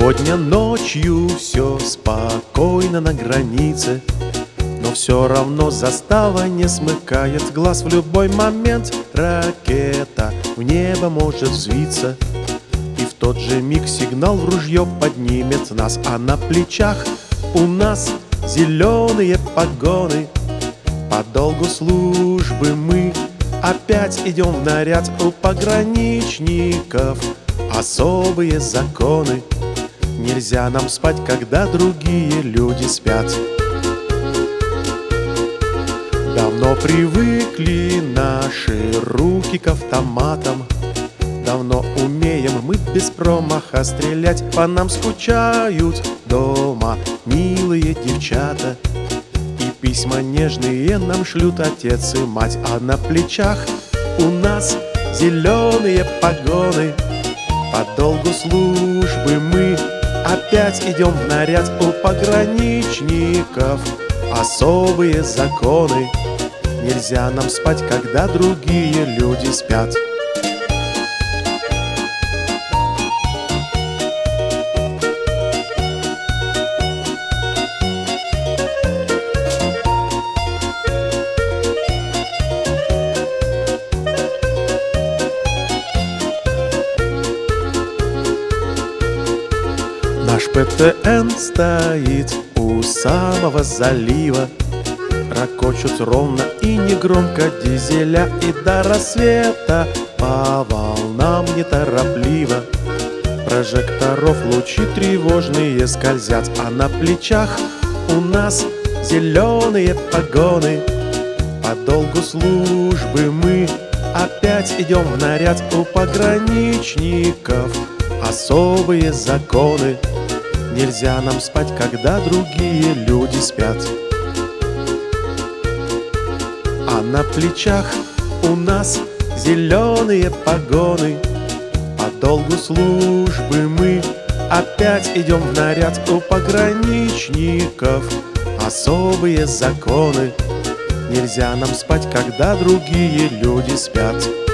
Сегодня ночью все спокойно на границе, но все равно застава не смыкает глаз. В любой момент ракета в небо может взвиться, и в тот же миг сигнал в ружье поднимет нас. А на плечах у нас зеленые погоны. По долгу службы мы опять идем в наряд. У пограничников особые законы. Нельзя нам спать, когда другие люди спят. Давно привыкли наши руки к автоматам. Давно умеем мы без промаха стрелять. По нам скучают дома милые девчата, и письма нежные нам шлют отец и мать. А на плечах у нас зеленые погоны. По долгу службы мы опять идем в наряд. У пограничников особые законы. Нельзя нам спать, когда другие люди спят. Наш ПТН стоит у самого залива. Рокочут ровно и негромко дизеля, и до рассвета по волнам неторопливо прожекторов лучи тревожные скользят. А на плечах у нас зеленые погоны. По долгу службы мы опять идем в наряд. У пограничников особые законы. Нельзя нам спать, когда другие люди спят. А на плечах у нас зеленые погоны. По долгу службы мы опять идем в наряд. У пограничников особые законы. Нельзя нам спать, когда другие люди спят.